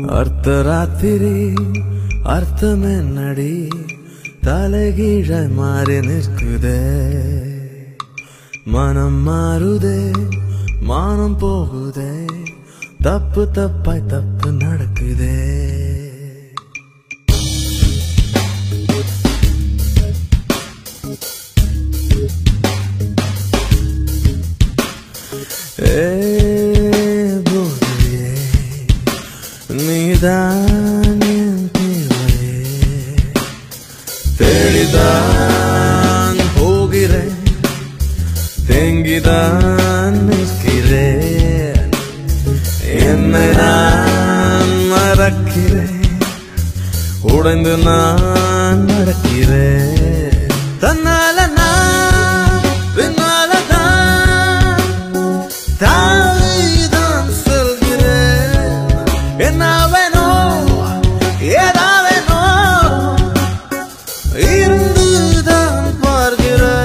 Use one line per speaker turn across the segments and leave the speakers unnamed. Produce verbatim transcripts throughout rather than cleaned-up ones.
அர்த்தராத்திரி அர்த்தமென்னடி தலைகீழாய் மாறி நிற்குதே மனம் மாறுதே மானம் போகுதே தப்பு தப்பாய் தப்பு நடக்குதே ஏ போதையே நீதான் என் தேவையே தேடிதான் போகிறேன் தேங்கிதான் நிற்கிறேன் என்னை நான் மறக்கிறேன் உடைந்து நான் நடக்கிறேன் தன்னால நான் பின்னால தான் தாய்தான் சொல்கிறேன் என்ன வேணும் ஏதா வேணும் இருந்துதான் பார்க்கிறேன்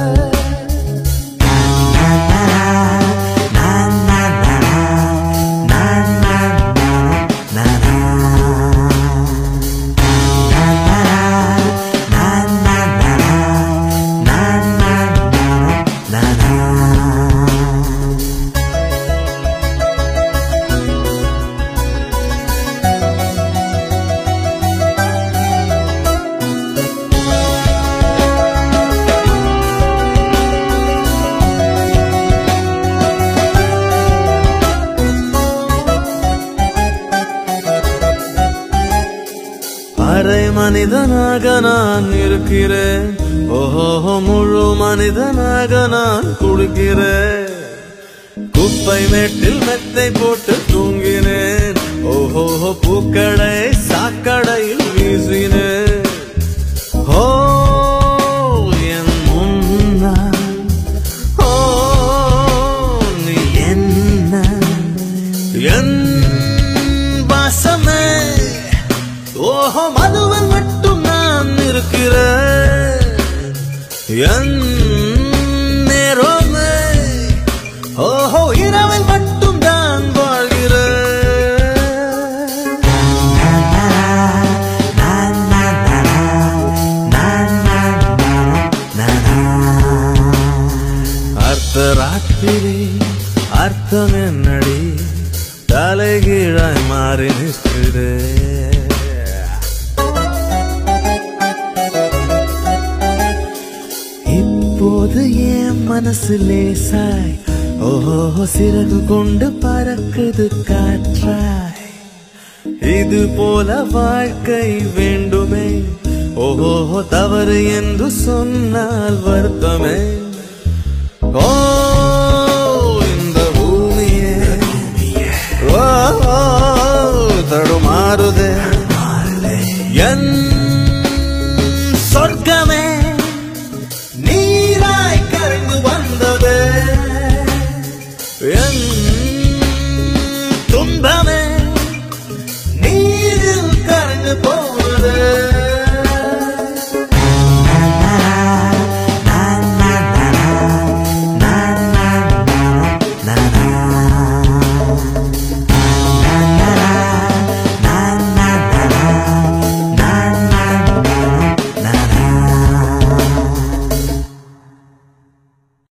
அரை மனிதனாக நான் இருக்கிறேன் ஓஹோ முழு மனிதனாக நான் குளிக்கிறேன் குப்பை மேட்டில் மெத்தை போட்டு தூங்கினேன் ஓஹோ பூக்களை சாக்கடையில் வீசினேன் ஓ என் முன்னால் ஓ நீ என்ன என் வாசமே ஓஹோ மதுவன் மட்டும் நான் இருக்கிறேன் என் நேரமே ஓஹோ இரவில் மட்டும் தான் வாழ்கிறேன் அர்த்தராத்திரி அர்த்தம் என்னடி தலைகீழாய் மாறி நிற்கிறேன் இப்போது என் மனசு லேசாய் ஓஹோ சிறகு கொண்டு பறக்குது காற்றாய் இது போல வாழ்க்கை வேண்டுமே ஓஹோ தவறு என்று சொன்னால் வருத்தமே ஓ இந்த பூமியே ஓ தடுமாறுதே